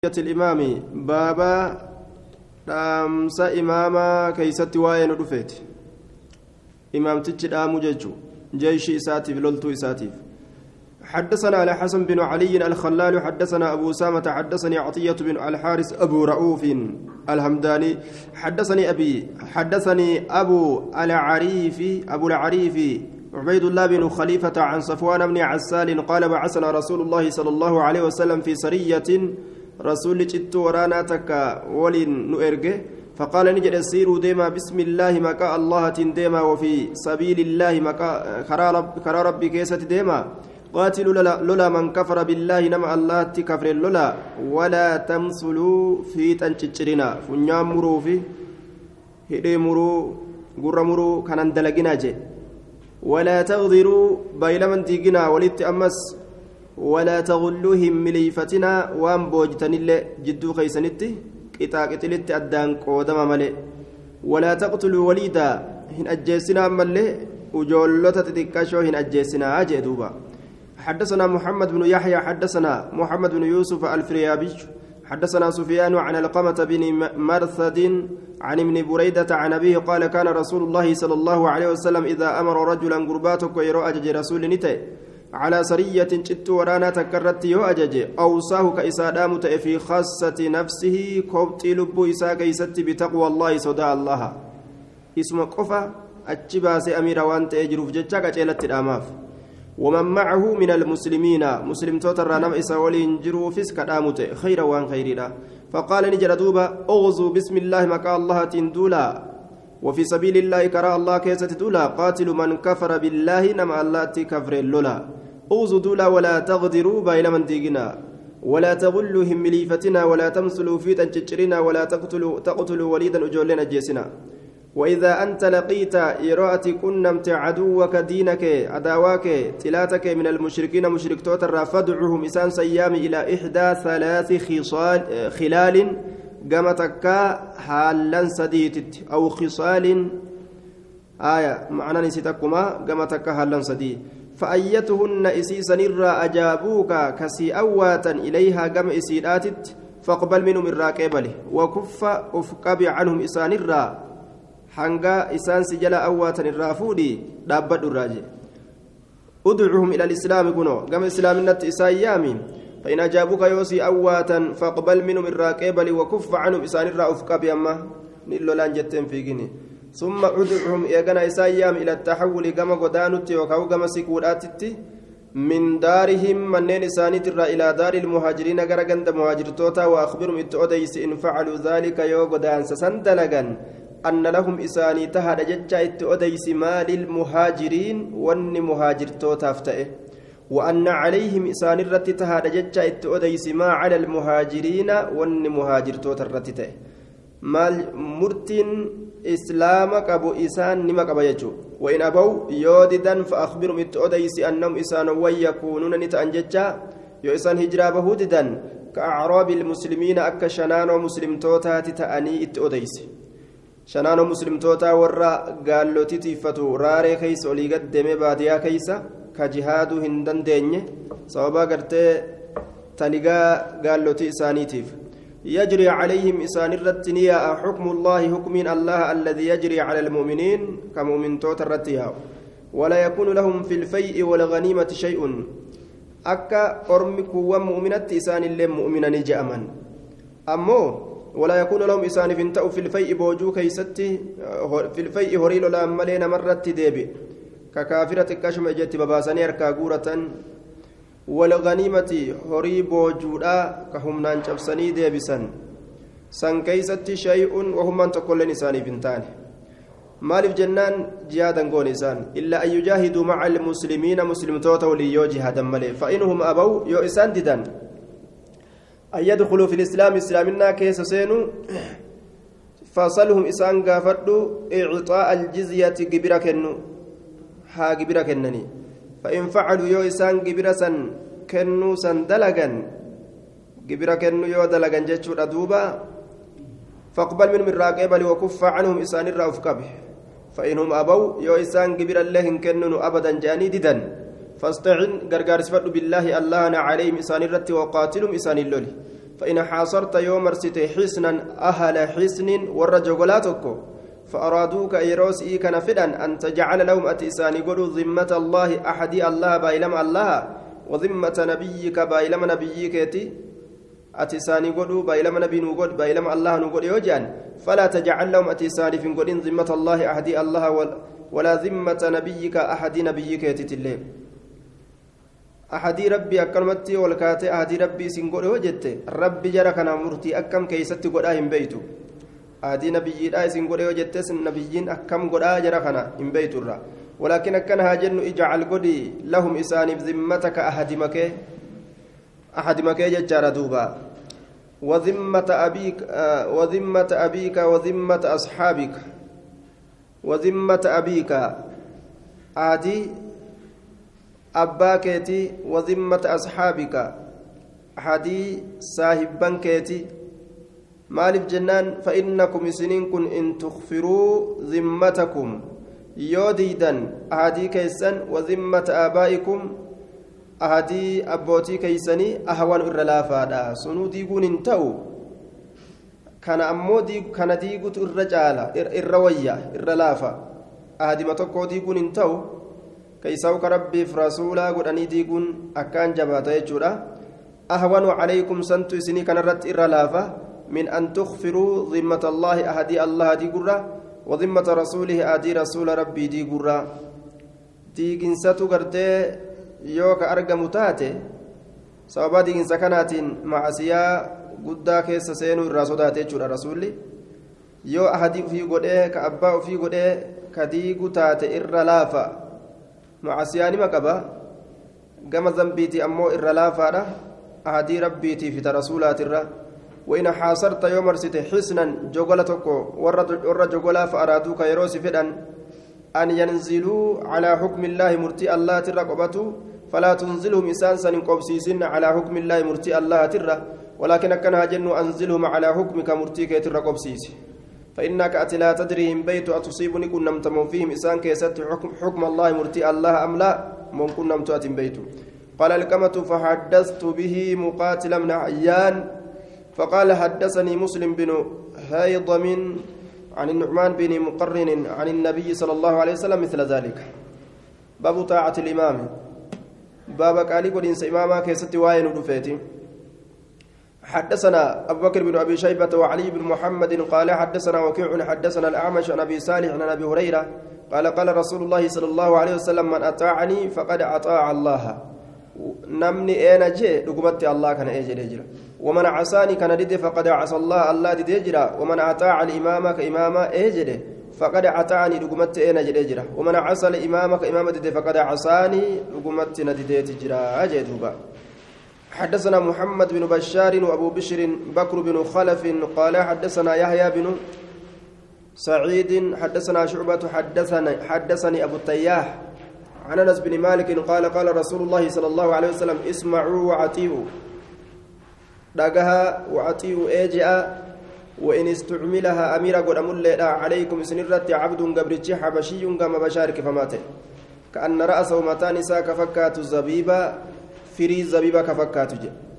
الإمام بابا دامسا إماما كيست واين رفيت إمام تجد آمججو جيش إساتيف لولتو إساتيف حدثنا على حسن بن علي الخلال حدثنا أبو سامة حدثني عطية بن الحارث أبو رؤوف الهمداني حدثني أبو العريف عبيد الله بن خليفة عن صفوان بن عسال قال بعثنا رسول الله صلى الله عليه وسلم في سرية رسول جت ورانا تكا ولن نؤرجه فقال نجد سيروا ديما بسم الله مكا الله ديما وفي سبيل الله مكا خرا ربي كيسة ديما قاتلوا لولا من كفر بالله نما الله تكفر لولا ولا تمثلوا في تنشرنا فنيام مرو في هدي مرو غر مرو كان دلقنا جي ولا تغدروا بايلمن تيجنا ولت أمس ولا تغلوهم مليفتنا وان بوجتن الله جدو خيسنتي قتلت أدان قودم ملي ولا تقتلوا وليدا هن أجيسنا ملي وجولة تتكاشو هن أجيسنا أجدوبا حدثنا محمد بن يحيى حدثنا محمد بن يوسف الفريابي حدثنا سفيان عن القمة بن مرثد عن ابن بريدة عن أبيه قال كان رسول الله صلى الله عليه وسلم إذا أمر رجلا قرباتك ويرى أجج رسول نتي على سرية جت ورانا تكرت يو أجج أوصاه كإسادام في خاصة نفسه كوبت لبو إسا كيست بتقوى الله صدى الله اسم قفا أجباس أمير وانت يجرف جتشاك أجلت الأماف ومن معه من المسلمين مسلم توتر نم إسا ولين جرو فسك دامت خير وان خيرنا فقال نجر دوبا أغزوا بسم الله مكا الله تندولا وفي سبيل الله كرا الله كيسة دولا قاتل من كفر بالله نم الله تكفر اللولا أغزوا دولا ولا تغدروا بايل من ديقنا ولا تغلوا همليفتنا ولا تمثلوا في تنشرنا ولا تقتلوا وليدا أجولنا جيسنا وإذا أنت لقيت إراتي كنمت عدوك دينك عداواك تلاتك من المشركين مشرك توتر فادعهم إسان سيام إلى إحدى ثلاث خلال قامتك حالا سديت أو خصال آية معنى نسيتكما قامتك حالا سديت فأيتهن إسيسا نرى أجابوك كسي أواتا إليها قام إسيراتت فاقبل منهم الراكبله وكف أفقب عنهم إسان الرا hanga isaan si jala awwaatan irraa fuudhi dhaabbadhu irraa je udcuhum ila alislaami kuno gama islaaminatti isaan yaami فإن أجابوك يوسي أواتا فاقبل منهم الراكبل وكف عنهم إسان الرأف قبي أما نلو لان جتين في جني ثم أدعهم إيقنا إسايام إلى التحول كما قدانت وكاو كما سيكوراتت من دارهم منين إسانت إلى دار المهاجرين قرقند مهاجر توتا وأخبرهم إتؤديس إن فعلوا ذلك يو قدان سسندلقا أن لهم إساني تهد ججا إتؤديس ما للمهاجرين وأن مهاجر توتا فتئه وأن عليهم إسان الرت تهاد ججا إتؤديس ما على المهاجرين وأن مهاجر توتا الرتته مال مرتين إسلامك أبو إسان نمك أبيجو وإن أبوا يوددا فأخبرهم إتؤديس أنهم إسان ويكونون نتأنججا يو إسان هجرابه ددا كأعراب المسلمين أكشنان ومسلم توتا تتأني إتؤديس شنانو مسلم توتا ورا قالوا تتفتو راري كيس ولي قدم باديا كيسا كجهاد هندن ديني صوابا قرتي تلقا قالوا تيسانيتيف يجري عليهم إسان الرتنيا حكم الله حكم الله الذي يجري على المؤمنين كمؤمن توتا الرتيا ولا يكون لهم في الفيء والغنيمة شيء أكا أرمك ومؤمنة إسان اللي مؤمنا نجأما أمو ولا يكون لهم إسان فانتأوا في الفيء بوجو كيستي في الفيء هريل لا ملينا مرة ديبي ككافرة كشم جت بباساني أركا قورة والغنيمة هري بوجودا كهم نانشبسني ديبسن سن كيستي شيء وهم من تقول لنساني فنتان مالف جنان جهادا قول إسان إلا أن يجاهدوا مع المسلمين مسلم توتا وليو جهادا ملي فإنهم أبوا يو إسان ددان أن يدخلوا في الإسلام إسلامنا كيس سينو فصلهم إسان قافردوا إعطاء الجزية قبرة كنو ها قبرة كنني فإن فعلوا يو إسان قبرة سن كنو سن دلقا قبرة كنو يو دلقا جتشو ردوبا فاقبل منهم الراقبة وكف عنهم إسان الرأف كبه فإنهم أبوا يو إسان قبرة لهم كنو أبدا جاني ددا فاستعن غرغار سفر بالله الله عليهم إسان الرت وقاتلهم إسان اللولي فإن حاصرت يوم مرسيتي حسنا أهل حسن والرجولاتك فأرادوك يروس إيكا فدا أن تجعل لهم أتيساني قلوا ذمة الله أحد الله بايلم الله وذمة نبيك بايلم نبيك أتيساني قلوا بايلم نبي نقول بايلم الله نقول يوجان فلا تجعل لهم أتيساني في قلين ذمة الله أحد الله ولا ذمة نبيك أحد نبيك تتلي أحد ربي أكرمتي والكاتي أحد ربي سنقول وجدت ربي جركنا مرتي أكم كيست قداهم بيتو أحد نبي لا سنقول وجدت النبيين أكم قدا جركنا إن بيت الرا ولكن أكنها جن اجعل قدي لهم إساني بذمتك أحد مكي ججار دوبا وذمة أبيك وذمة أصحابك وذمة أبيك أحدي أبا كيتي وذمة أصحابك أحدي صاحبا كيتي مالف جنان فإنكم سنين كن إن تغفروا ذمتكم يوديدا أحدي كيسن وذمة آبائكم أحدي أبوتي كيسني أهوان إرلافادا سنو ديقون انتو كان أمو كان ديقوت الرجالة الروية إرلافا أحدي ما تقو ديقون انتو كيساوك ربي فرسولا قد أني ديقون أكان جباتا يجورا أهون عليكم سنتو سني كان رت إرلافا من أن تغفروا ذمة الله أهدي الله دي قرى وذمة رسوله أهدي رسول ربي دي قرى دي جنساتو قرتي يوك أرقم تاتي سبب دي جنسا كانت معسيا قدا كيس سينو الرسولات جرى رسولي يو أهدي في قده كأبا في قده كديقو تاتي إرلافا معسياني مكبا قام ذنبيتي أمو إرلافا أهدي ربيتي في رسولات الرّ وإن حاصرت يوم رسيت حسنا جوغلتك ور جوغلا فأرادوك يروس فدان أن ينزلوا على حكم الله مرتي الله ترقبته فلا تنزلهم إسانسا قبسيسن على حكم الله مرتي الله ترى ولكن كانها جن أنزلهم على حكمك مرتيك ترقبسيس فإنك أتي لا تدريهم بيت أتصيبني كن نمتم فيهم إسان كيست حكم الله مرتي الله أم لا من كن نمتات بيت قال الكمة فحدثت به مقاتل من عيان فقال حدثني مسلم بن هيضم عن النعمان بن مقرن عن النبي صلى الله عليه وسلم مثل ذلك باب طاعة الإمام باب قال قد إماما كيست واين رفيتي حدثنا أبو بكر بن أبي شيبة وعلي بن محمد قال حدثنا وكيع حدثنا الأعمش عن أبي صالح عن أبي هريرة قال رسول الله صلى الله عليه وسلم من أطاعني فقد أطاع الله نمني أنا جي لقمت الله كان أجل يجرى ومن عصاني كان ديد فقد عصى الله ديد يجرى ومن أطاع الإمام كإماما أجل فقد أطاعني لقمت أنا جل يجرى ومن عصى الإمام كإمام ديد فقد عصاني لقمت نديد يجرى أجدوبا حدثنا محمد بن بشار وأبو بشر بكر بن خلف قال حدثنا يحيى بن سعيد حدثنا شعبة حدثني أبو التياح عن انس بن مالك قال رسول الله صلى الله عليه وسلم اسمعوا وعطيوا دغها وعطيوا اجا وان استعملها امير قد امل عليكم سنرت عبد قبرج حبشي كما بشارك فمات كأن رأسه متان ساك فكات الزبيبة فري الزبيبة كفكات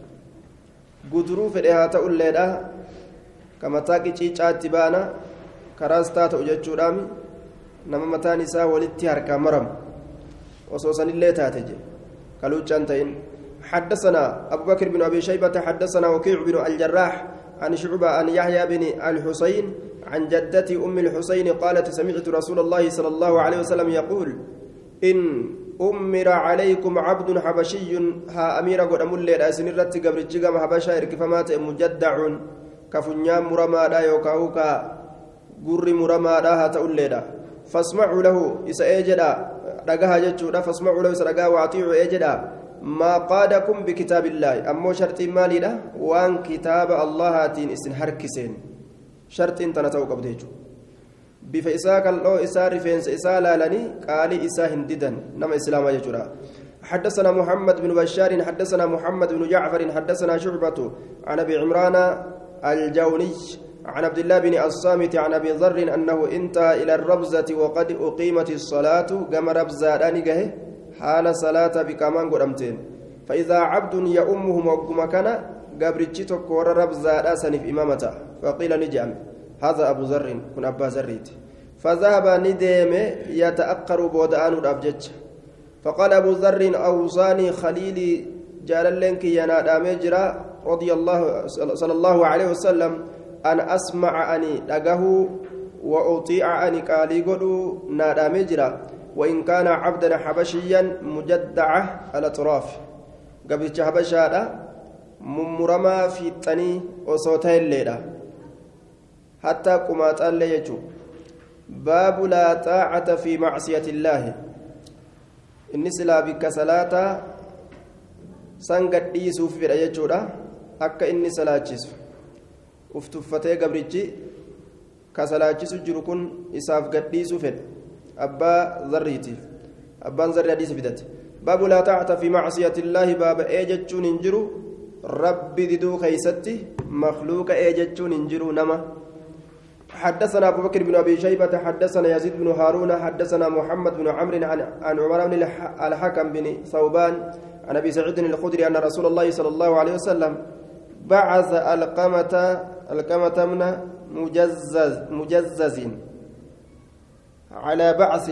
قدروا في الإهاتة الليلة كما تاكي تشيشات بانا كراستات وجدشو رامي نما متان سا ولتهر كمرم وصوصا اللي تاتجي قالوا جانتين حدثنا أبو بكر بن أبي شيبة حدثنا وكيع بن الجراح عن شعبة عن يحيى بن الحسين عن جدتي أم الحسين قالت سمعت رسول الله صلى الله عليه وسلم يقول إن أمر عليكم عبد حبشي ها أمير قد أمل لا سنرت قبل الجيغام حبشا فمات مجدع كفنيام مرما لا يوكاوكا قر مرما لا هتقول فاسمعوا له إسأجدا رجها جتشودا فاسمعوا له سرجا واطيعوا اجدا ما قادكم بكتاب الله أمو شرط مالي له وان كتاب الله تين اسن حركسين شرط تنتو قبديجو بفإساك الله إسار فينس إسالا لني قال إسا هنددا نما إسلام يجرا حدثنا محمد بن بشار حدثنا محمد بن جعفر حدثنا شعبة عن أبي عمران الجوني عن عبد الله بن الصامت عن أبي ذر أنه انتهى إلى الربزة وقد أقيمت الصلاة كما ربزة أنجه حال صلاة بكمان قرمتين فإذا عبد يأمهم وقم كان قبرتشي تكور رب زادا سنف إمامته فقيل نجام هذا أبو ذر كن أبا ذريت فذهب ندم يتأقر بودآن الأبجج فقال أبو ذر أوصاني خليلي جال لنك ينادى مجرى رضي الله صلى الله عليه وسلم أن أسمع أني لقه وأطيع أني قالي قدو نادى مجرى وإن كان عبدا حبشيا مجدعة على طراف قبل حبشا ممرما في التني وصوتي الليلة حتى قمات الليل باب لا طاعة في معصية الله إني سلا بك صلاة سنقد يسوف في الأيجورة أكا إني صلاة uftuffatee gabrichi ka salaachisu jiru kun isaaf gadhiisuu fedhe abbaa zarriitiif abbaan zarri hadiisa fidate baabu laa taa'ata fi macsiyati illaahi baaba jechuun hin jiru rabbi diduu keeysatti makhluuqa jechuun hin jiru nama حدثنا أبو بكر بن أبي شيبة حدثنا يزيد بن هارون حدثنا محمد بن عمرو عن عمر بن الحكم بن ثوبان عن أبي سعيد الخدري أن رسول الله صلى الله عليه وسلم بعث القمة من مجزز على بعث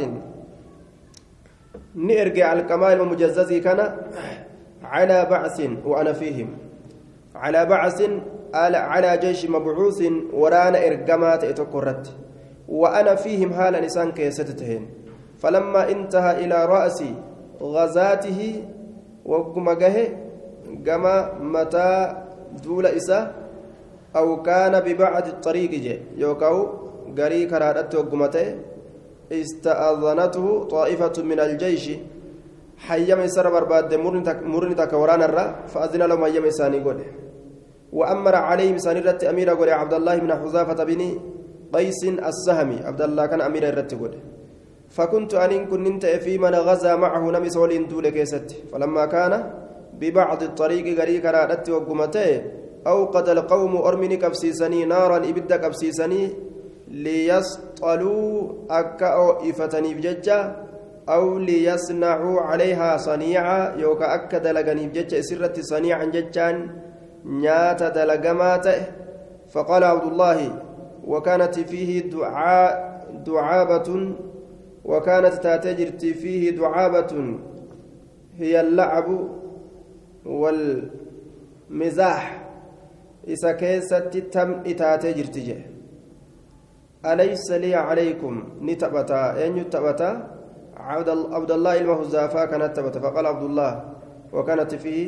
نرجع الكمال المجزز كان على بعث وأنا فيهم على بعث على جيش مبعوث ورانا إرقامات اتكرت وأنا فيهم حال نسان كيستتهن فلما انتهى إلى رأس غزاته وقمقه قام متى دول إسا أو كان ببعد الطريق جي يوكاو غري كرادت وقمته استأذنته طائفة من الجيش حيما يسر برباد مرن تكوران الرا فأذن لهم حيما يساني قول وأمر عليهم سانيرت أمير قول عبد الله بن حذافة بن قيس السهمي عبد الله كان أمير الرت قول فكنت أن كنت في من غزا معه نمس ولين دول كيست فلما كان ببعض الطريق غري كرادت وقمته أوقد القوم أرمني كبسيسني نارا إبدا كبسيسني ليسطلوا أكأو إفتني بججة أو ليصنعوا عليها صنيعا يوكا أكد لغني بججة سرة صنيعا ججان نيات دلغمات فقال عبد الله وكانت فيه دعابة وكانت تاتجرت فيه دعابة هي اللعب والمزاح إذا كيست تم إتاتجرت جه أليس لي عليكم نتبتا أن يتبتا عبد الله المهزافا كانت تبتا فقال عبد الله وكانت فيه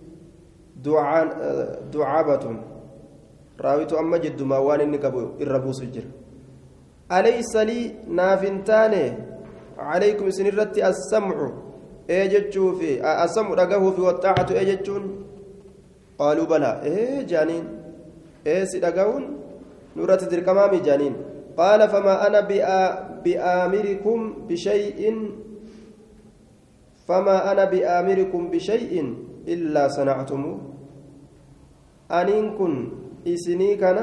دعابة راويت أما جد موان النكبو الربوس الجر أليس لي نافنتاني عليكم سنرتي السمع اجتشو في السمع رقه في والطاعة اجتشون قالوا بلى جانين سيدقون نورة دركمامي جانين قال فما أنا بآمركم بشيء إلا صنعتموه أنين كن إسني كان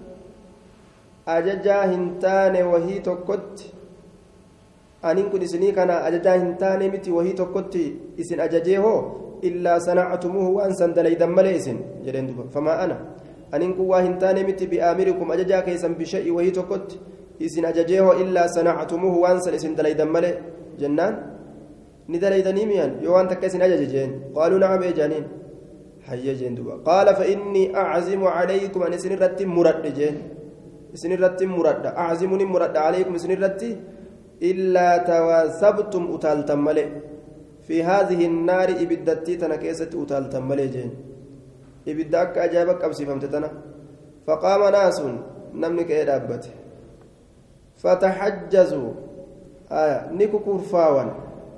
أججا هنتان وهي تكت أنين كن إسني كان أججا هنتان متي وهي تكت إسن أججيه إلا صنعتموه وأنسان دليدا مليسن جلين دوبا فما أنا أنين كن وهنتان متي بآمركم أججا كيسا بشيء وهي تكت إسن أججيه إلا صنعتموه وأنسان إسن دليدا ملي جنان ندليدني ميان يوان تكسن أججين قالوا نعم يا جانين حي جندوبا قال فإني أعزم عليكم أن سنرت مرد جين سنرت مرد أعزمني مرد عليكم سنرت إلا تواثبتم أتالتم ملئ في هذه النار إبدتي تنكيست أتالتم ملئ جين إبداك أجابك أبسي فهمتنا فقام ناس نمنك إدابت فتحجزوا نكو كرفاوان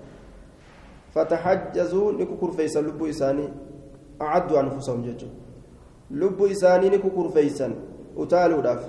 فتحجزوا نكو كرفيسا لبو إساني أعدوا أنفسهم ججو لبو إساني نكو كرفيسا أتالوا داف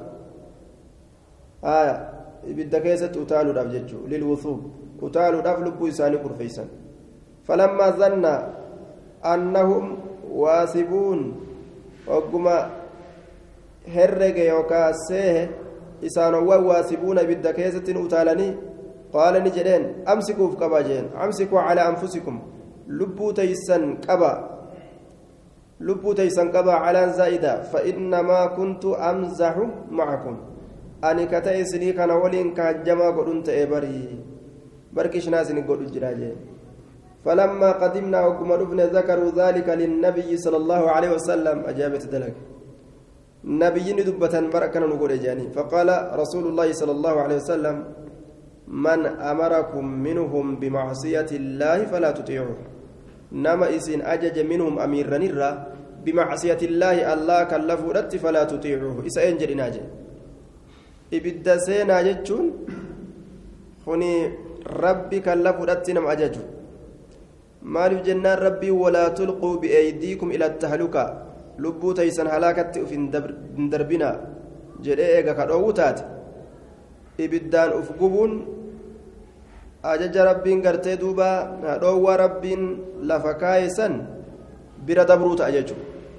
إبدا كيست أتالوا داف ججو للوثوب أتالوا داف لبو إساني كرفيسا فلما ظن أنهم واثبون وقما هرق يوكا سيه إسانوا واثبون إبدا كيست أتالني قال نجدين أمسكوا في قبا جين أمسكوا على أنفسكم لبو تيسن قبا لبو تيسن قبا على زائدة فإنما كنت أمزح معكم أني كتايسني كان ولين كهجما قدنت إبري بركش ناسني قد الجراجين فلما قدمنا وكما ابن ذكروا ذلك للنبي صلى الله عليه وسلم أجابت ذلك نبي دبة بركنا نقول جاني فقال رسول الله صلى الله عليه وسلم من أمركم منهم بمعصية الله فلا تطيعوه نما إسن أجج منهم أمير نرى بمعصية الله الله كلفوا رت فلا تطيعوه إسا أنجل ناجي إبدا سينا جتشون خني ربي كلفوا رت نم أججوا مال جنان ربي ولا تلقوا بأيديكم إلى التهلكة لبو تيسن هلاكت في دربنا جريئة كروتات إبدان أفقبون أجج ربين قرتي دوبا روى ربين لفكايسا برد بروت أجج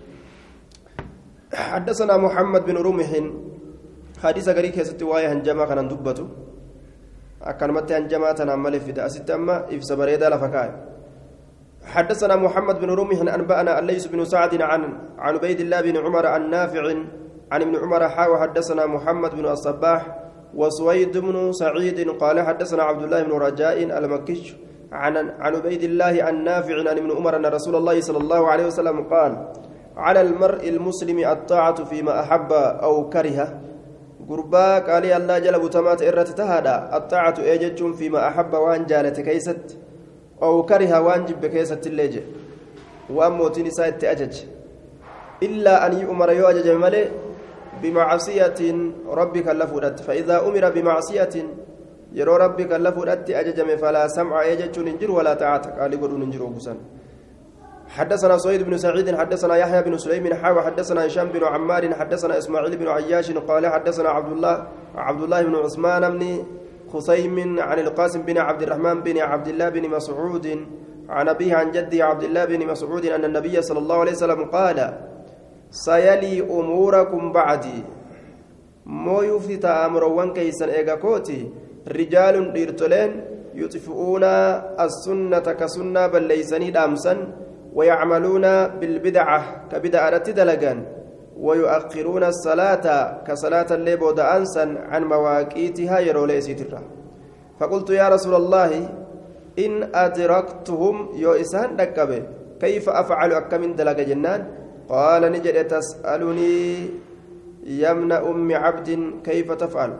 حدثنا محمد بن رمح حديث غريك يا ستي واي هنجما كان دبته أكلمت هنجما تنعمل في دأست أما إفس بريدا لفكاي حدثنا محمد بن رمح أنبأنا الليث بن سعد عن عبيد الله بن عمر عن نافع عن ابن عمر حاوى حدثنا محمد بن الصباح وسويد بن سعيد قال حدثنا عبد الله بن رجاء المكي عن عبيد الله عن نافع عن ابن عمر أن رسول الله صلى الله عليه وسلم قال على المرء المسلم الطاعة فيما أحب أو كره قربا قال الله جل بتمات إرت تهدى الطاعة أجج فيما أحب وان جالت كيست أو كره وان جب كيست الليجة وأموت نساء أجج إلا أن يؤمر يؤجج ملئ بمعصية ربك لفرت فإذا أمر بمعصية يرى ربك لفرت أججم فلا سمع يجج ننجر ولا تعاتك قال قدو ننجر وقسن حدثنا سويد بن سعيد حدثنا يحيى بن سليم حاوى حدثنا هشام بن عمار حدثنا إسماعيل بن عياش قال حدثنا عبد الله بن عثمان بن خصيم عن القاسم بن عبد الرحمن بن عبد الله بن مسعود عن أبيه عن جدي عبد الله بن مسعود أن النبي صلى الله عليه وسلم قال سيلي أموركم بعدي مو يفتى أمروان كيسن إيغاكوتي رجال ديرتولين يطفئون السنة كسنة بل ليسني دامسا ويعملون بالبدعة كبدعة دلقان ويؤخرون الصلاة كصلاة الليبو دانسا عن مواقيتها يروليسي ترى فقلت يا رسول الله إن أدركتهم يؤسان دكبه كيف أفعل أكمن دلق جنان قال نجد تسألني يمن أم عبد كيف تفعل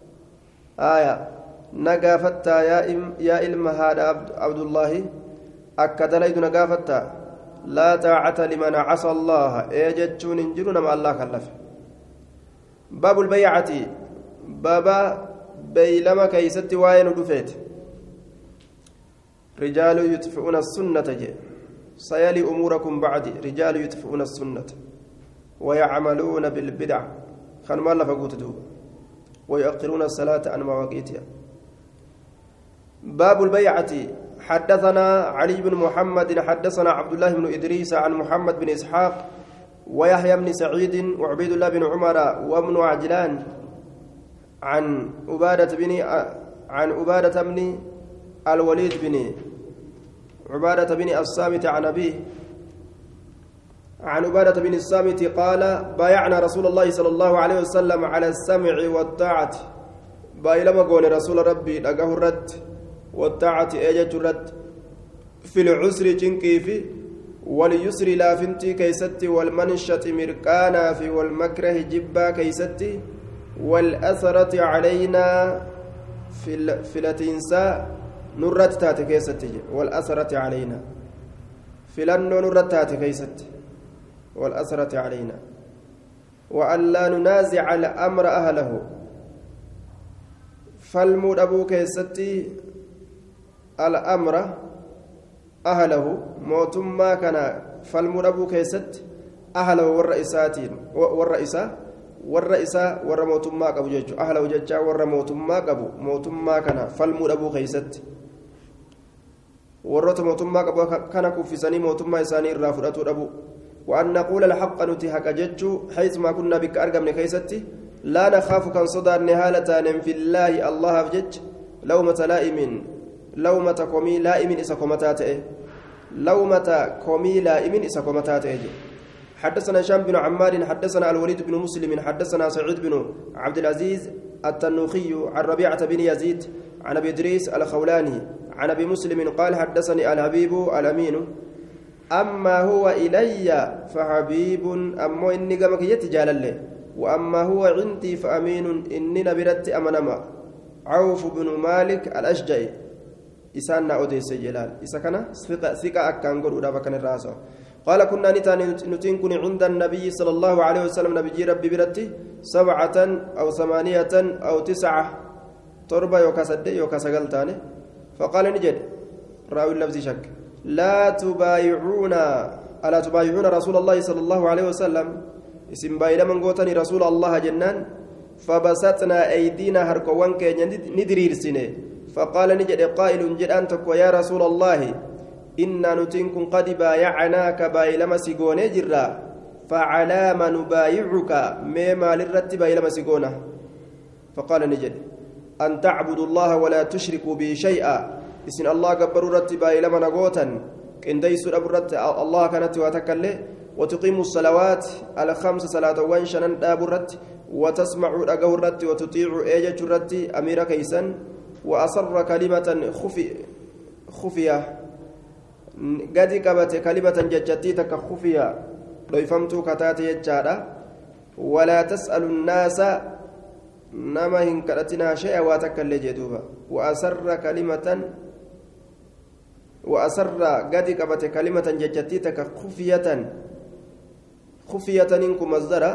آية نقافتا يا إلم هذا عبد الله أكد ليد نقافتا لا طاعة لمن عصى الله إيجتشون انجلون مع الله كلف باب البيعة بابا بيلما كيست واين دفيت رجال يطفئون السنة جي سيلي أموركم بعدي رجال يطفئون السنة ويعملون بالبدع خان ما لفقوت دوب ويؤخرون الصلاة عن مواقيتها باب البيعة حدثنا علي بن محمد حدثنا عبد الله بن إدريس عن محمد بن إسحاق ويحيى بن سعيد وعبيد الله بن عمر وابن عجلان عن عبادة بن الوليد بن عبادة بن الصامت عن أبيه عن عبادة بن الصامت قال بايعنا رسول الله صلى الله عليه وسلم على السمع والطاعة بايلما قول رسول ربي لقاه الرد والطاعة أجج الرد في العسر جنكي في واليسر لا فنتي كيستي والمنشة مركانا في والمكره جبا كيستي والأثرة علينا في التنسى نرت تاتي كيستي والأثرة علينا في لنو نرت تاتي كيستي والأثرة علينا وأن لا ننازع الأمر أهله فالمود أبو كيستي الأمر أهله موتما كان فالمود أبو كيست أهله والرئيسة والرموتما قبو جيجو أهله جيجا والرموتما قبو موتما كان فالمود أبو كيست warroota mootummaa qabu kana kuffisanii mootummaa isaanii irraa fudhatu dhabu وأن نقول الحق نتي حق جتشو حيث ما كنا بك أرقم نكيستي لا نخاف كان صدى نهالة في الله الله بجج لومة لائم لومة كومي لائم إسا كومتاته لومة كومي لائم إسا كومتاته حدثنا هشام بن عمار حدثنا الوليد بن مسلم حدثنا سعيد بن عبد العزيز التنوخي عن ربيعة بن يزيد عن أبي إدريس الخولاني عن أبي مسلم قال حدثني الحبيب الأمين أما هو إلي فحبيب أما إني قمك يتجال الله وأما هو عندي فأمين إني نبرت أمنما عوف بن مالك الأشجعي إسان أوديس جلال إسا كان ثقة أكان قول أبا الراسة قال كنا نتين كن عند النبي صلى الله عليه وسلم نبي ربي برتي 7 أو 8 أو 9 تربة يوكا سد يوكا سقلتاني فقال نجد راوي اللفظ شك لا تبايعون ألا تبايعون رسول الله صلى الله عليه وسلم اسم بايلا من قوتني رسول الله جنان فبسطنا أيدينا هركوان كي ندرير سنة فقال نجد قائل جد أنتك ويا رسول الله إنا نتنكم قد بايعناك بايلما سيقوني جرا فعلى ما نبايعك مما للرت بايلما سيقونه فقال نجد أن تعبدوا الله ولا تشركوا به شيئا إسن الله قبر الرت بايلما نقوتا إن ديسوا الرت الله كانت وتكله وتقيموا الصلوات على 5 صلاة وانشنا داب الرت وتسمعوا أقو الرت وتطيعوا إيجة الرت أمير كيسا وأصر كلمة خفية قد قبت كلمة ججتي تكخفيا لو فهمتوا كتاتي يجادا ولا تسأل الناس نما هنكرتنا شيئا واتكل جدوبا وأسر قد قبت كلمة ججتي تكخفية خفية إنكم مصدرة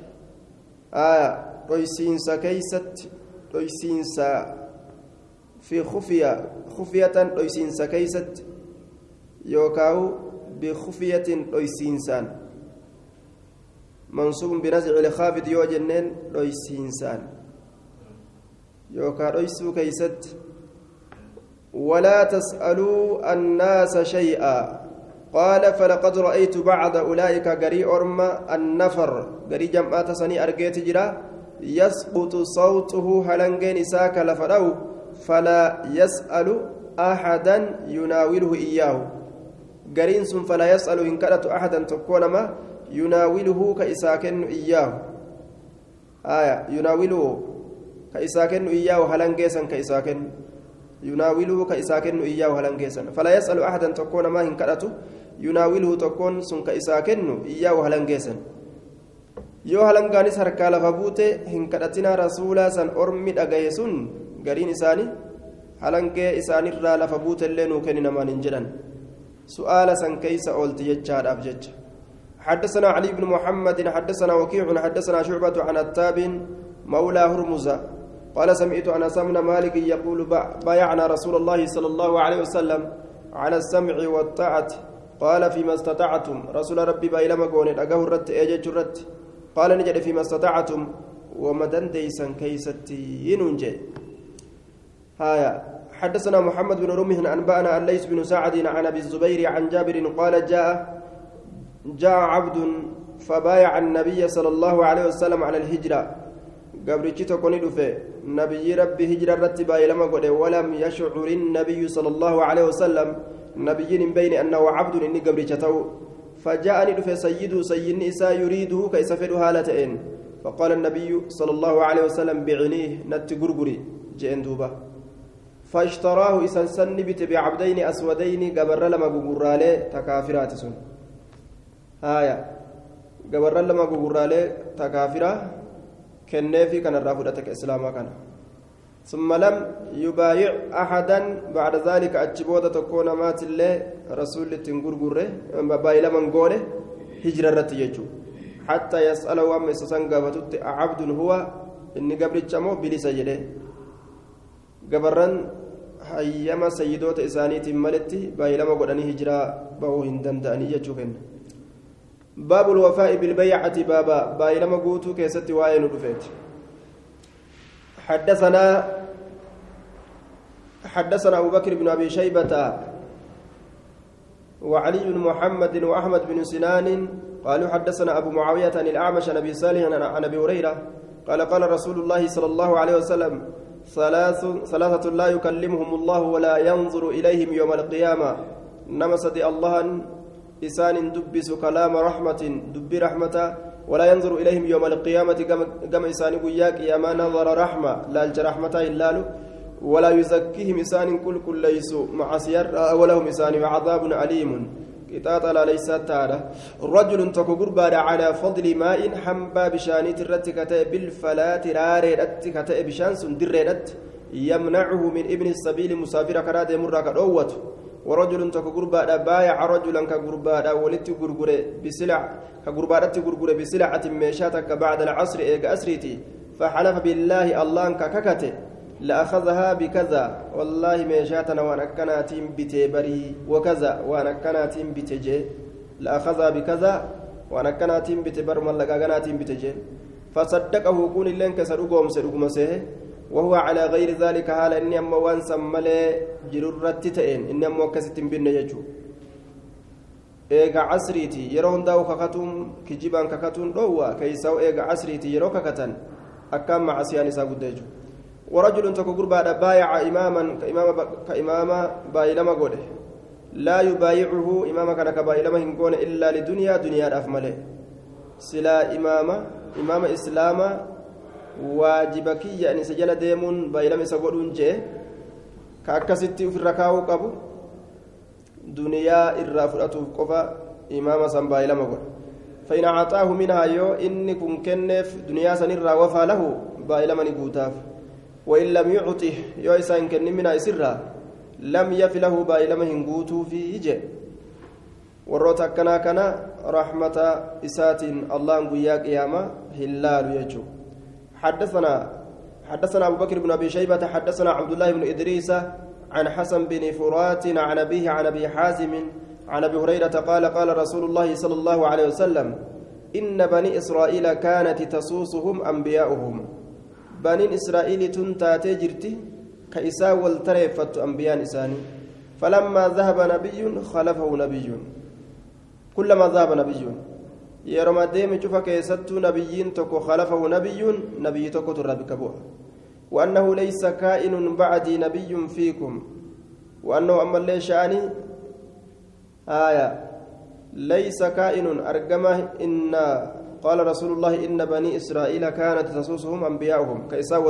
رويسينسا كيست رويسينسا في خفية رويسينسا كيست يوكاو بخفية لويسينسان منصوب بنزع الخافض يو جنين لويسينسان يوكا لويسو كيست ولا تسألوا الناس شيئا قال فلقد رأيت بعض أولئك قري أرمى النفر قري جمعات سني أرقيت جرا يسقط صوته هلنجين إساك لفرو فلا يسأل أحدا يناوله إياه قرين سن فلا يسأل إن كانت أحدا تكون ما يناوله كإساكن إياه يناوله كإساكن إياه هلن جيسا كإساكن يناوله كإساكن إياه هلن جيسا فلا يسأل أحدا تكون ما إن كانت يناوله تكون سن كإساكن إياه هلن جيسا yoo halangaanis harkaa lafa buute hin kadhatinaa rasuulaa san ormi dhagaye sun gariin isaanii halangee isaanirraa lafa buute illee nuu kenni namaan hin jedhan سؤال سن كيس أولت يجاد أبجج حدثنا علي بن محمد حدثنا وكيع حدثنا شعبة عن التاب مولى هرمزة قال سمعت أنس بن مالك يقول بايعنا رسول الله صلى الله عليه وسلم على السمع والطاعة قال فيما استطعتم رسول ربي بايلما قوني أقاه الرت أجج الرت قال نجد فيما استطعتم ومدن ديسا كيستي ينجي هايا حدثنا محمد بن رمح أنبأنا الليث بن سعد عن أبي الزبير عن جابر قال جاء عبد فبايع النبي صلى الله عليه وسلم على الهجرة قبرتي تكوني دفه نبي ربي هجرة رتبا لما قد ولم يشعر النبي صلى الله عليه وسلم نبي بين أنه عبد إني قبرتي فجاءني دفه سيد إساء يريده كيسفر هالتين فقال النبي صلى الله عليه وسلم بعنيه نت غرغري جئن دوبا فاشتراه إسان سنبت بعبدين أسودين قبر لما غرغرالي تكافرات سن قبر لما غرغرالي تكافرة كنفي كان الرافضة إسلاما كان ثم لم يبايع أحدا بعد ذلك أجبودة تكون مات الله رسول تنغرغره بايل من قوله هجرة رتيجو حتى يسأله وما يسسنغ عبد هو إني قبل الجمو بلي سجده قبرن hayyama sayyidoota isaaniitiin maletti baay'ilama godhanii hijiraa bahuu hin danda'anii jechuu kenna baabul wafaa'i bilbay'ati baaba baay'ilama guutuu keessatti waa'ee nu dhufeeti حدثنا أبو بكر بن أبي شيبة وعلي بن محمد وأحمد بن سنان قالوا حدثنا أبو معاوية عن الأعمش عن أبي صالح عن أبي هريرة قال رسول الله صلى الله عليه وسلم ثلاثة لا يكلمهم الله ولا ينظر إليهم يوم القيامة نما صدي الله إسان دبس كلام رحمة دب رحمة ولا ينظر إليهم يوم القيامة كما إسان قياك يا ما نظر رحمة لا رحمة إلا له ولا يزكيهم إسان كل ليسوا معصير ولهم إسان عذاب أليم كتاب ليس تعالى رجل تكبر على فضل ماء حنبا بشانيت الرتكة بالفلاة راري الرتكة بشان سندرت يمنعه من ابن السبيل مسافر كراد مر كدوت ورجل تكبر بايع رجلا كغربا ولت غرغره بسلع كغربا غرغره بسلعة ميشاتك بعد العصر إيق أسريتي فحلف بالله الله كككته لأخذها بكذا والله ميشاتنا وأنا كناتين بتبري وكذا وأنا كناتين بتجي لأخذها بكذا وأنا كناتين بتبر ملقا كناتين بتجي فصدقه كون لين كسرقهم سرقمسه وهو على غير ذلك حال إني أما وانسا ملي جررت تئن إني أما وكست بن يجو إيقا عسريتي يرون داو ككتون كجيبان ككتون روا كيساو إيقا عسريتي يرو ككتن أكام مع سياني ساقود يجو ورجل تكبر بعد بايع إماما كإماما بايلما قوله لا يبايعه إماما كان كبايلما هنقون إلا لدنيا دنيا أفمله سلا إمام إسلاما واجبكي يعني سجل ديمون بايلما سقودون جي كأكستي في الركاو قبو دنيا الرافرة قفا إماما سنبايلما قول فإن أعطاه منها يو إني كن كنف دنيا سنرى وفى له بايلما نقوتاف وإن لم يعطه يويسا إن كن من إسرا لم يفله بايلما هنقوتو في إجي وروتا كنا رحمة إسات الله قياك ياما هلال يجو حدثنا أبو بكر بن أبي شيبة حدثنا عبد الله بن إدريس عن حسن بن فرات عن أبيه عن أبي حازم عن أبي هريرة قال رسول الله صلى الله عليه وسلم إن بني إسرائيل كانت تسوسهم أنبياؤهم بنين إسرائيل تنتاتي جرتي كإساء والتريفت أنبياء إساني فلما ذهب نبي خلفه نبي كلما ذهب نبي يرمى ديم شوفك يستو نبيين تكو خلفه نبي تكو ترابك بوه وأنه ليس كائن بعدي نبي فيكم وأنه أما اللي شأني ليس كائن أرقمه إن قال رسول الله إن بني إسرائيل كانت تسوسهم أنبياؤهم كإساء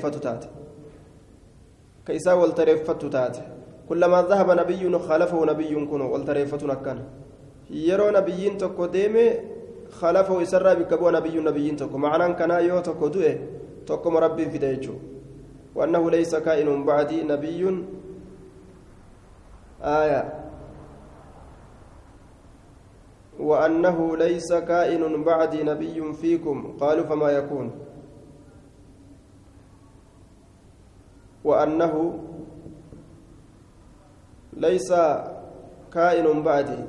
والتريفة تات كلما ذهب نبي خلفه نبي كنو والتريفة نكن يرو نبيين تكو ديمي خلفه إسرى بكبو نبيين تكو معنى كان يو تكو دوئه تكو مربي في ديجو وأنه ليس كائن بعدي نبي وأنه ليس كائن بعدي نبي فيكم قالوا فما يكون وأنه ليس كائن بعدي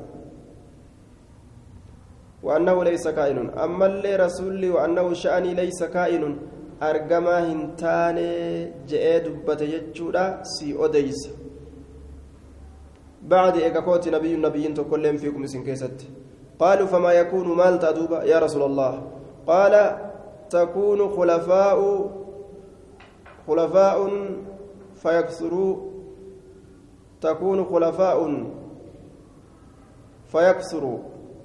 وأنه ليس كائن أما اللي رسولي وأنه شأني ليس كائن أرجما هنتاني جئ دبت يجودا سي أوديس بعد إيكاكوت نبي تكلم فيكم سنكيست قالوا فما يكون مال تدوبا يا رسول الله قال تكون خلفاء فيكسروا تكون خلفاء فيكسروا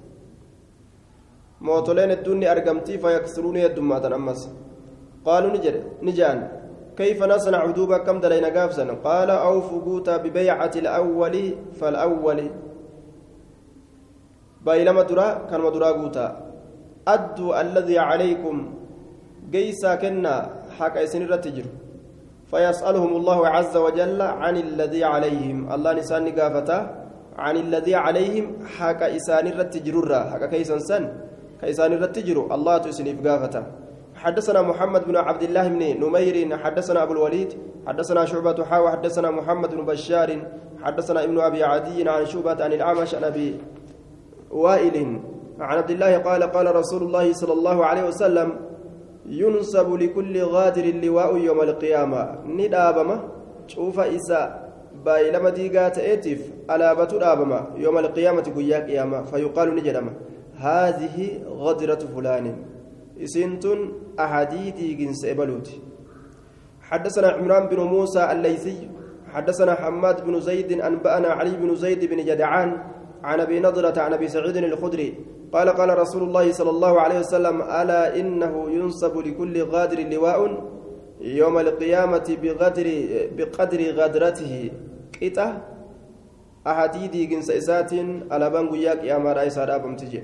موتولين الدنيا أرقمتي فيكسرون يدمات أمس قالوا نجان كيف نصنع دوبا كم دلينا قافسا قال أوفوا قوتا ببيعة الأول فالأول بايلما درا كان مدرا قوتا أدوا الذي عليكم قيسا كنا حكا سنرة تجر فيسألهم الله عز وجل عن الذي عليهم الله نسان قافتا عن الذي عليهم حكا إسانرة تجرر حكا كيسا سن كيسانرة تجر الله تسنف قافتا حدثنا محمد بن عبد الله بن نمير حدثنا أبو الوليد حدثنا شعبة حاوى حدثنا محمد بن بشار حدثنا ابن أبي عدي عن شعبة عن الأعمش عن أبي وائل عن عبد الله قال رسول الله صلى الله عليه وسلم ينسب لكل غادر اللواء يوم القيامة ندابما شوف إساء بايلما ديقات إتف ألا بتدابما يوم القيامة قيا قيامة فيقال نجدما هذه غدرة فلان إسنتن أحاديثي جنس إبلوت حدثنا عمران بن موسى الليثي حدثنا حماد بن زيد أنبأنا علي بن زيد بن جدعان عن أبي نضرة عن أبي سعيد الخدري قال قال رسول الله صلى الله عليه وسلم ألا إنه ينصب لكل غادر لواء يوم القيامة بقدر غدرته قطة أحاديدي جنس إسات على بانغوياك يا مارا إسار أبم تجي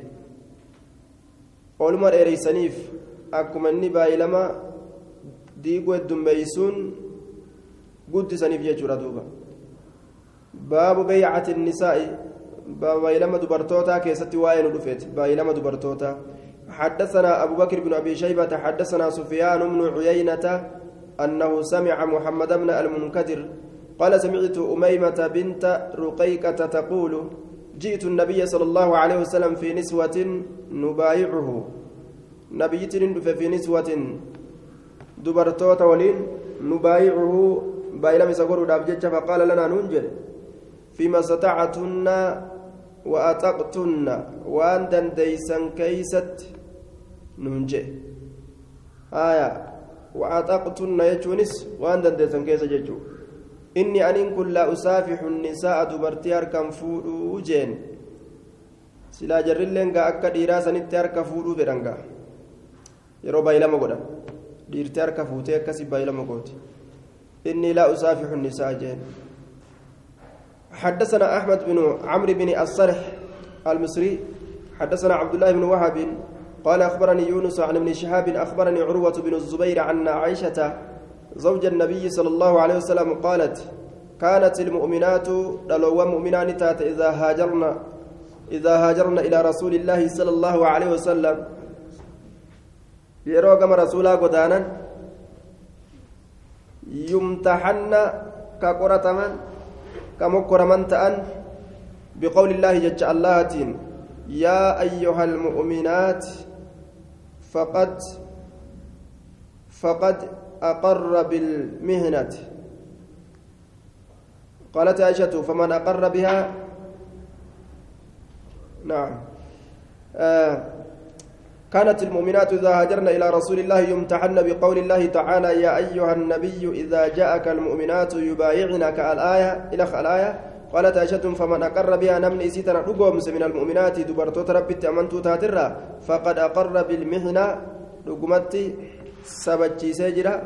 أولمر إريسانيف أكما النبا إلما ديقو الدنبيسون قد سنيف يجور دوبا باب بيعة النساء باب إلما دبرتوتا كيستي واين ودفت باب إلما دبرتوتا حدثنا أبو بكر بن أبي شيبة حدثنا سفيان بن عيينة أنه سمع محمد بن المنكدر قال سمعت أميمة بنت رقيقة تقول جئت النبي صلى الله عليه وسلم في نسوة نبايعه نبيت في نسوة دبرتوتا ولين نبايعه بايلم سقور دابجتش فقال لنا ننجل فيما استطعتن وأتقتن وأن دنديسن كيست ننجي آية وأتقتن يجونس وأن دنديسن كيست يجو إني أن كن لا أسافح النساء دبرتي أركم فودو جين سلا جرلنغا أكا ديراسا نتي أركا فودو فرنغا يرو بايلم قدا ديرتي أركا فوتي أكسي بايلم قوتي إني لا أسافح النساء جين حدثنا أحمد بن عمرو بن الصرح المصري حدثنا عبد الله بن وهب قال أخبرني يونس عن ابن شهاب أخبرني عروة بن الزبير عن عائشة زوج النبي صلى الله عليه وسلم قالت كانت المؤمنات دلوا مؤمنان تات إذا هاجرن إلى رسول الله صلى الله عليه وسلم يروى رسولا قدانا يمتحن كقرتمن كمكرمن تأن بقول الله جل الله يا أيها المؤمنات فقد أقر بالمهنة قالت عائشة فمن أقر بها نعم كانت المؤمنات إذا هاجرن إلى رسول الله يمتحن بقول الله تعالى يا أيها النبي إذا جاءك المؤمنات يبايعنك الآية إلى الآية قالت عائشة فمن أقر بها نمن إسيتنا رقومس من المؤمنات دبرتوت ربي أمنتو تاترا فقد أقر بالمحنة رقمتي سبتشي سجرا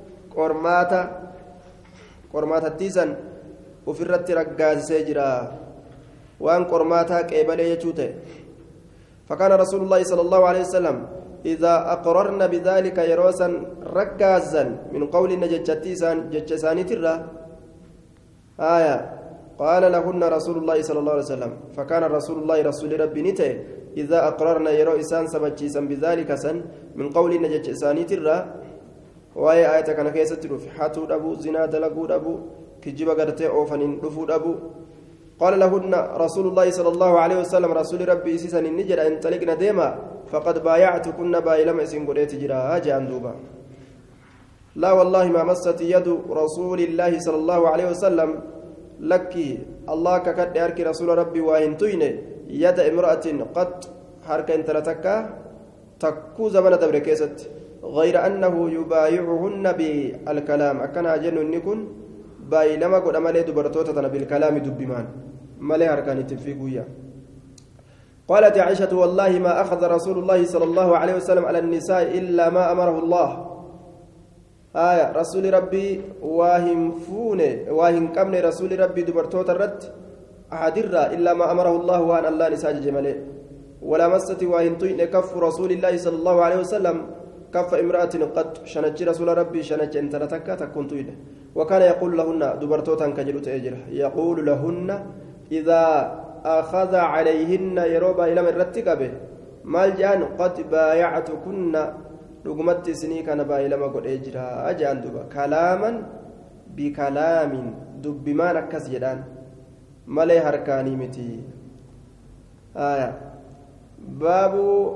قرماتا تيسن وفرت رقاز سجرا وأن قرماتا كيبالي يجوته فكان رسول الله صلى الله عليه وسلم إذا أقررن بذلك يروسا ركازا من قول جتسان ترى آية قال لهن رسول الله صلى الله عليه وسلم فكان رسول الله رسول ربي نته إذا أقررن يروسان سبجيسا بذلك سن من قول جتسان ترى وآية آية كان كيسة في حاتو أبو زنا دلقو أبو كجيب قرتي أوفن رفو أبو قال لهن رسول الله صلى الله عليه وسلم رسول ربي سيسن النجر ان تلقنا ديما فقد بايعتكن بايلم اسم قريت جرا جان دوبا لا والله ما مست يد رسول الله صلى الله عليه وسلم لك الله ككد يرك رسول ربي وانتين يد امرأة قد حركة انتلتك تكو زمن دبركيست غير أنه يبايعهن بالكلام أكن أجن نكون بايلما قد أمالي دبرتوتنا بالكلام دبمان مالي هركان التفيقوية قالت عائشة والله ما أخذ رسول الله صلى الله عليه وسلم على النساء إلا ما أمره الله آية رسول ربي واهم فون واهم كمن رسول ربي دبرتوت الرد أحدر إلا ما أمره الله وأن الله نساج جماله ولا مست واهم طين كف رسول الله صلى الله عليه وسلم كف امرأة قد شنج رسول ربي شنج انت لتكا تكون طيله وكان يقول لهن دبرتوتا كجلوت أجره يقول لهن إذا أخذ عليهن يروبا إلى من رتكبه مالجان قد بايعتكن رقمت سنيك نبا إلى ما قد أجرها أجان دبا كلاما بكلام دب ما نكس جدان مالي هركاني متي آية باب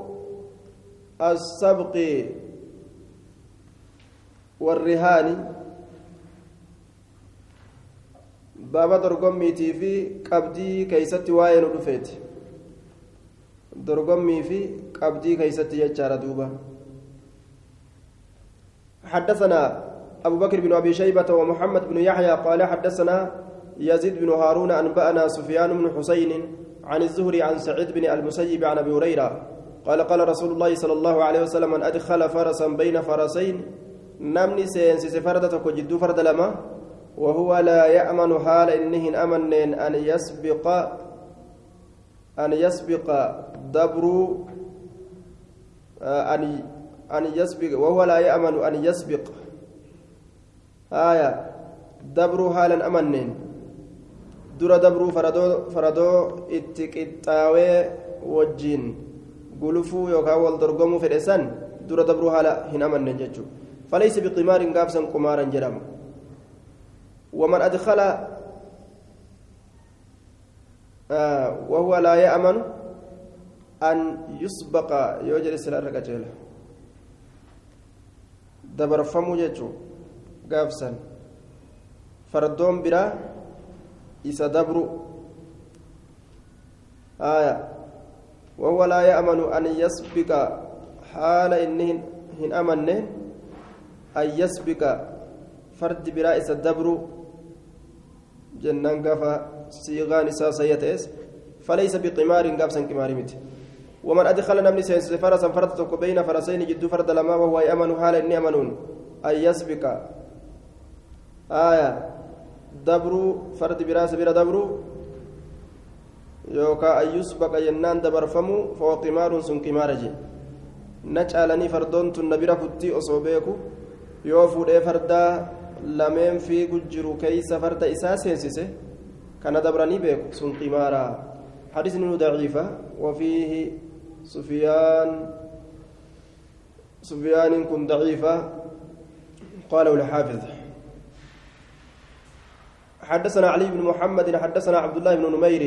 السبق والرهان بابا درغميتي في قبدي كيستي واين دفيت درغمي في قبدي كيستي يجار دوبا حدثنا أبو بكر بن أبي شيبة ومحمد بن يحيى قال حدثنا يزيد بن هارون أنبأنا سفيان بن حسين عن الزهري عن سعيد بن المسيب عن أبي هريرة قال قال رسول الله صلى الله عليه وسلم من أدخل فرسا بين فرسين نمني سينسي فردة جدو فرد لما وهو لا يأمن حال إنهن أمن أن يسبق دبر أن يسبق وهو لا يأمن أن يسبق دبر حالا أمنين dura dabruu faradoo itti qixxaawee wajjiin gulufuu yookaan wal dorgomuu fedhe san dura dabruu haala hin amanne jechuudha falaysa biqimaarin gaafsan qumaaran jedhama waman adkhala وهو لا يأمن أن يسبق يوجد سلام رجال دبر فمو جتو قافسا فردون برا يسدبرو وهو لا يأمن أن يسبق حال إنهن أمن أن يسبق فرد برا يسدبرو جنان قفا سيغان ساسيتس فليس بقمار قابسا قمار مت ومن أدخل نمني سينس فرسا فرد بين فرسين جد فرد لما وهو يأمن حال إني أمنون أن يسبق دبرو فرد براس بلا دبرو يوكا أن يسبق ينان دبر فمو فهو قمار سن قمارجي نجعلني فردون تنبرا كتي أصوبيكو يوفو دي فردا لمن في جرو كيس فرد إساس سينسيسه كان دبرني بيك سن قمارا حديث ضعيفة وفيه سفيان كن ضعيفة قاله الحافظ حدثنا علي بن محمد حدثنا عبد الله بن نمير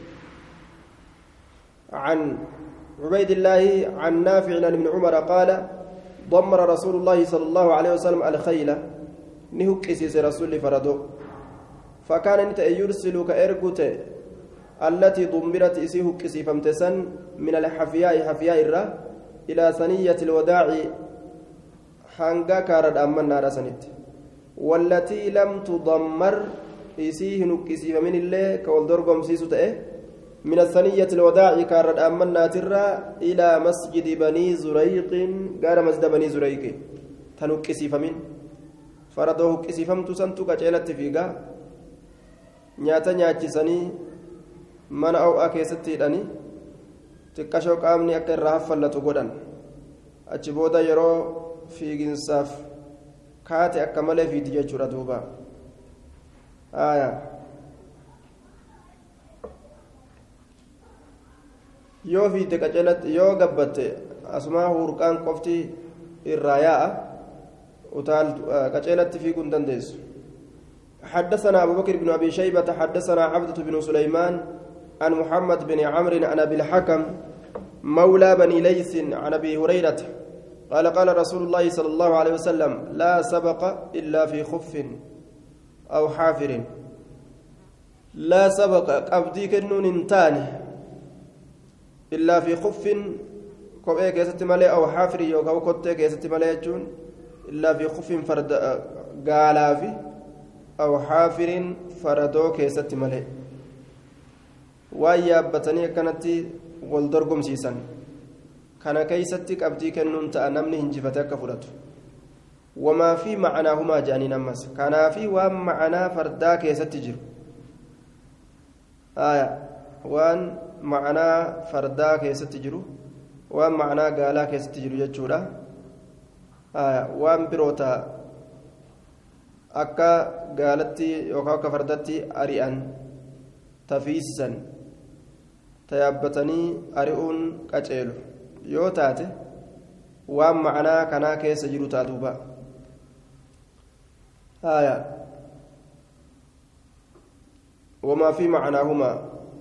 عن عبيد الله عن نافع عن ابن عمر قال ضمر رسول الله صلى الله عليه وسلم الخيل نهكسيس رسول فردو فكان انت يرسل كأرجوت التي ضمرت إسيه كسي فامتسن من الحفياء حفياء الرا إلى ثنية الوداع حنقا كارد أمنا رسنت والتي لم تضمر إسيه نكسي فمن الله كولدرقم سيسو من الثنية الوداع كارد أمنا ترى إلى مسجد بني زريق قال مسجد بني زريق تنكسي فمن فردوه كسي فمتو سنتو كجيلت فيقا nyaata nyaachisanii mana ho'aa keessatti hidhanii xiqqashoo qaamni akka irraa haffallatu godhan achi booda yeroo fiiginsaaf kaate akka malee fiiti jechuudha duuba yoo fiite qaceelatti yoo gabbatte asumaa hurqaan qofti irraa yaa'a utaal qaceelatti fiiguu hin dandeessu حدثنا أبو بكر بن أبي شيبة حدثنا عبدة بن سليمان عن محمد بن عمرو عن أبي الحكم مولى بني ليث عن أبي هريرة قال قال رسول الله صلى الله عليه وسلم لا سبق إلا في خف أو حافر لا سبق أبديك النون تاني إلا في خف كوبيك يستمالي أو حافر يوكو كوتيك يستمالي إلا في خف فرد قالا في أو حافر فردو كيست ملئ ويا بتني كانت والدرقم سيسن كان كيستك أبدي كنون تأنمني هنجفتك فرد وما في معناهما جاني نمس كان في وان معنا فردا كيست جر وان معنا فردا كيست جر وان معنا قالا كيست جر يجورا وان بروتا akka gaalatti yookaan akka fardatti ari'an tafiisan tayaabbatanii ari'uun qaceelu yoo taate waan ma'anaa kanaa keessa jiru taatuuba wamaa fi macnaahumaa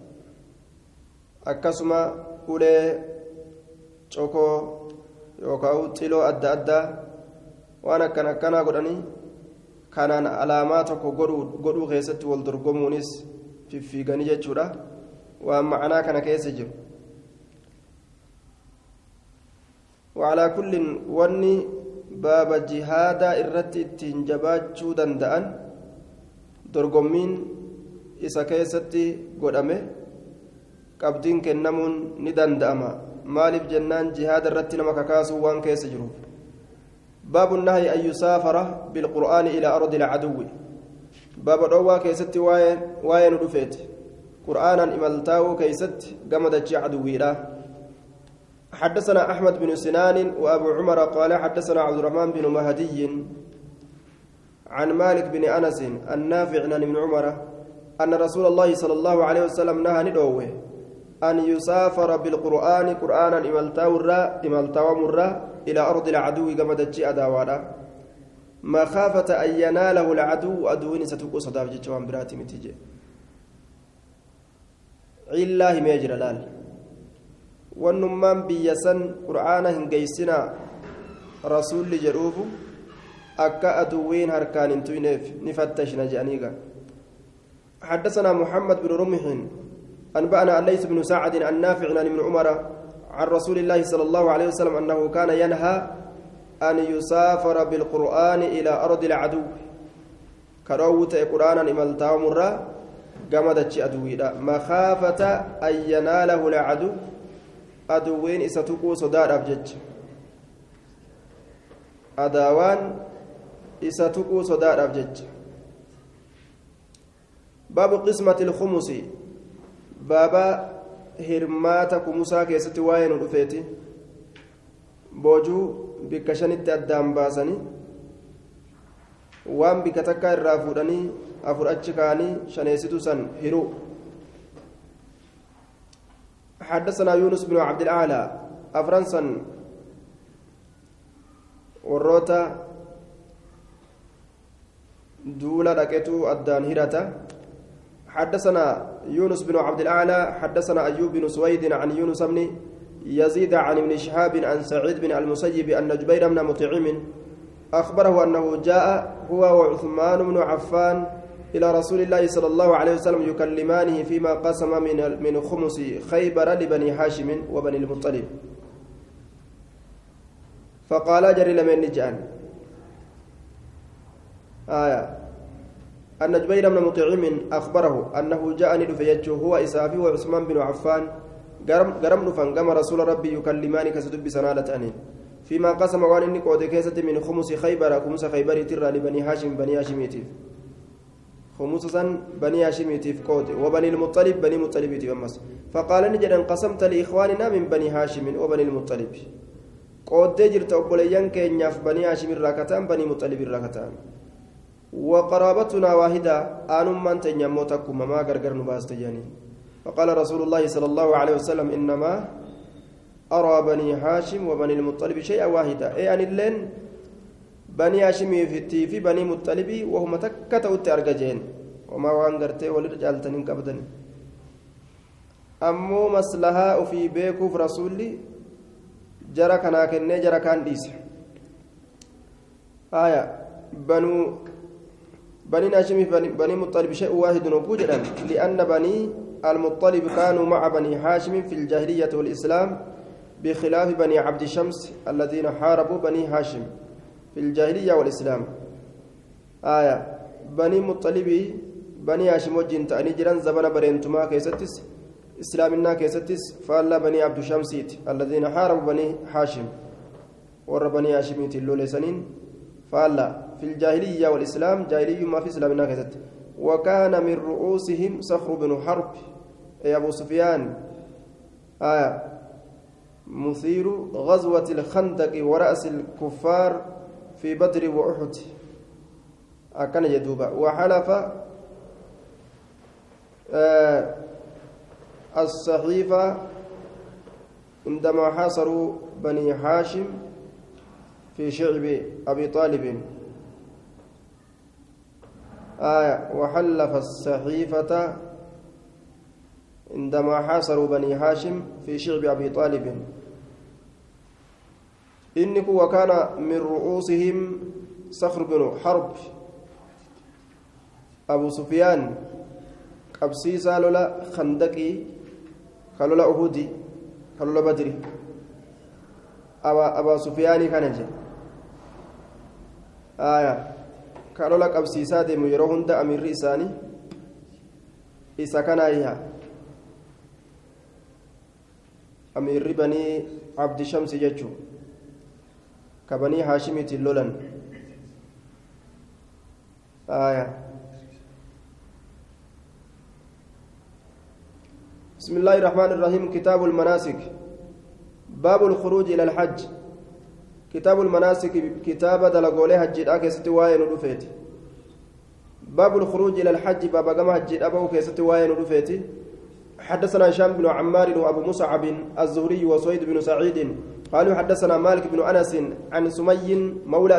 akkasuma ulee cokoo yookaan xiloo adda addaa waan akkanaa godhanii kanaan alaamaa tokko godhuu keessatti wal dorgomuunis fiffiiganii jechuudha waan ma'anaa kana keessa jiru waalaa kullin wanni baaba jihaadaa irratti ittiin jabaachuu danda'an dorgommiin isa keessatti godhame qabdiin kennamuun ni danda'ama maaliif jennaan jihaada irratti nama kakaasuu waan keessa jiruuf باب النهي أن يسافر بالقرآن إلى أرض العدو باب الروا كيست واين رفيت قرآنا إملتاو كيست قمدت عدوي له حدثنا أحمد بن سنان وأبو عمر قال حدثنا عبد الرحمن بن مهدي عن مالك بن أنس النافع عن ابن عمر أن رسول الله صلى الله عليه وسلم نهى ندوه أن يسافر بالقرآن قرآنا إملتاو مرة إلى أرض العدو كما دجي أداوانا مخافة أن يناله العدو أدوين ستكون صداف جتوان براتي متجي الله ميجر لال والنمان بيسن قرآنا هنجيسنا رسول جروف أكا أدوين هركان انتوينيف نفتشنا جانيغا حدثنا محمد بن رمح أنبأنا الليث بن سعد النافع عن ابن عمر عن رسول الله صلى الله عليه وسلم أنه كان ينهى أن يسافر بالقرآن إلى أرض العدو كروت قرآنا إملتا مرة قمدت أدوي مخافة أن يناله العدو أدوين إستقو صدار أبجج أداوان إستقو صدار أبجج باب قسمة الخمس بابا hirmaata kumusaa keessatti waa'ee nu dhufeeti boojuu bikka shanitti addaan baasanii waan bikka takkaa irraa fuudhanii afur achi kaanii shaneessitu san hiruu حدثنا يونس بن عبد الأعلى أفرنسا وروتا دولا ركتو الدان هيرتا حدثنا يونس بن عبد الأعلى حدثنا أيوب بن سويد عن يونس بن يزيد عن ابن شهاب عن سعيد بن المسيب أن جبير بن مطعم أخبره أنه جاء هو وعثمان بن عفان إلى رسول الله صلى الله عليه وسلم يكلمانه فيما قسم من خمس خيبر لبني هاشم وبني المطلب فقال جري لمن نجان آية أن جبير بن مطعم أخبره أنه جاءني دفيته هو إسافي وعثمان بن عفان قرم نفن قام رسول ربي يكلماني كستب سنالتاني فيما قسم وان إني قود كيسة من خمس خيبر خمس خيبر ترى لبني هاشم بني هاشميتيف خمسا بني هاشميتيف قود وبني المطلب بني مطلبيتيف أمس فقال نجد انقسمت لإخواننا من بني هاشم وبني المطلب قود جرت أبوليان كينياف بني هاشم الراكتان بني مطلب الراكتان وقرابتنا واحدة آنم من تنموتكم ما غرغر نباستجاني فقال رسول الله صلى الله عليه وسلم إنما أرى بني هاشم وبني المطلب شيئا واحدا أي أن اللين بني هاشم في بني مطلب وهم تكتوا التأرجين وما وانغرتي ولرجال تنين كبدن أمو مسلها في بيكوف رسولي جرى كنا كني جرى كان ديس آية بني هاشم بني مطلب شيء واحد وجودا لأن بني المطلب كانوا مع بني هاشم في الجاهلية والإسلام بخلاف بني عبد شمس الذين حاربوا بني هاشم في الجاهلية والإسلام آية بني مطلب بني هاشم وجين تأني جران زبن برينتما كيستس إسلامنا كيستس فألا بني عبد شمسيت الذين حاربوا بني هاشم ور بني هاشميت اللولي سنين فألا في الجاهلية والإسلام جاهلي ما في إسلامنا كيست وكان من رؤوسهم صخر بن حرب أي أبو سفيان آية مثير غزوة الخندق ورأس الكفار في بدر وأحد أكن يدوبا وحلف الصحيفة عندما حاصروا بني هاشم في شعب أبي طالب وحلف الصحيفة عندما حاصروا بني هاشم في شعب أبي طالب إنك وكان من رؤوسهم صخر بن حرب أبو سفيان قبسيسا لولا خندقي كلولا أهودي كلولا بدري أبا سفيان كان جي كلولا قبسيسا ديمو يرو هند أمير إساني إسا كان أيها أمير بني عبد شمس جتشو كبني هاشمة اللولن آية بسم الله الرحمن الرحيم كتاب المناسك باب الخروج إلى الحج كتاب المناسك كتاب دلقولي حج الأكيست واين ودفيت باب الخروج إلى الحج باب قام حج أبو كيست واين ودفيت حدثنا هشام بن عمار وأبو مصعب الزهري وسويد بن سعيد قالوا حدثنا مالك بن أنس عن سمي مولى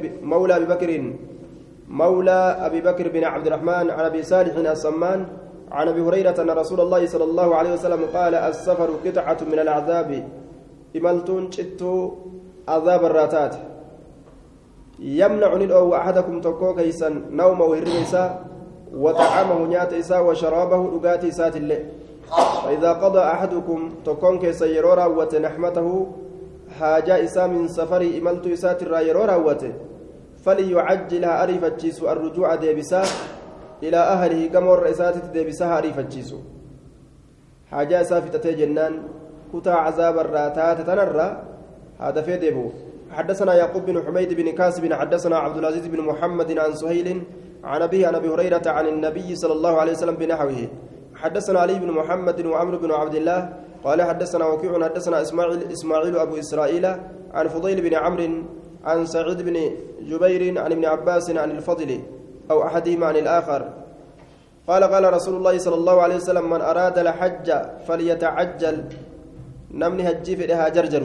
أبي بكر بن عبد الرحمن عن أبي صالح السمان عن أبي هريرة أن رسول الله صلى الله عليه وسلم قال السفر قطعة من العذاب إملتون شتو عذاب الراتات يمنع ندعو أحدكم تكو كيسا نومه هرميسا وطعامه نياتيسا وشرابه لقاتيسات الليل فإذا قضى أحدكم تكون كيسا يرورا وتنحمته حاجة إسا من سفر إملت إسات الرايرورا وته فليعجلها أريفتشيس الرجوع ديبسا إلى أهله كما الرئيسات ديبسها أريفتشيس حاجة سافتة جنان كتا عذاب الراتات تنرى هذا في ديبو حدثنا يعقوب بن حميد بن كاسب حدثنا عبد العزيز بن محمد عن سهيل عن أبيه عن أبي هريرة عن النبي صلى الله عليه وسلم بنحوه حدثنا علي بن محمد وعمرو بن عبد الله قال حدثنا وكيع حدثنا إسماعيل أبو إسرائيل عن فضيل بن عمرو عن سعيد بن جبير عن ابن عباس عن الفضل أو أحدهما عن الآخر قال رسول الله صلى الله عليه وسلم من أراد الحج فليتعجل نمني هجي في لها جرجر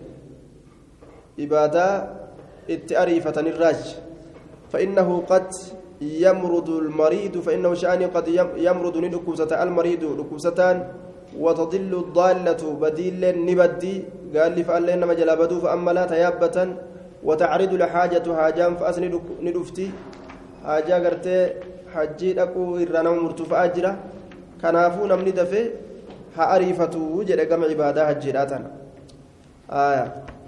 إبادة التأريفة الراج فإنه قد يمرض المريض فإنه شأني قد يمرض ندكوسة المريض دكوستان وتضل الضالة بديل نبدي قال لي فأل إنما جلابدو فأما لا تيابة وتعرض لحاجة هاجام فأسند ندفتي هاجا قرتي حجي أكو إرانا مرتفع أجرة كنافون من دفي هأريفة وجد كم عبادة هجيراتنا آية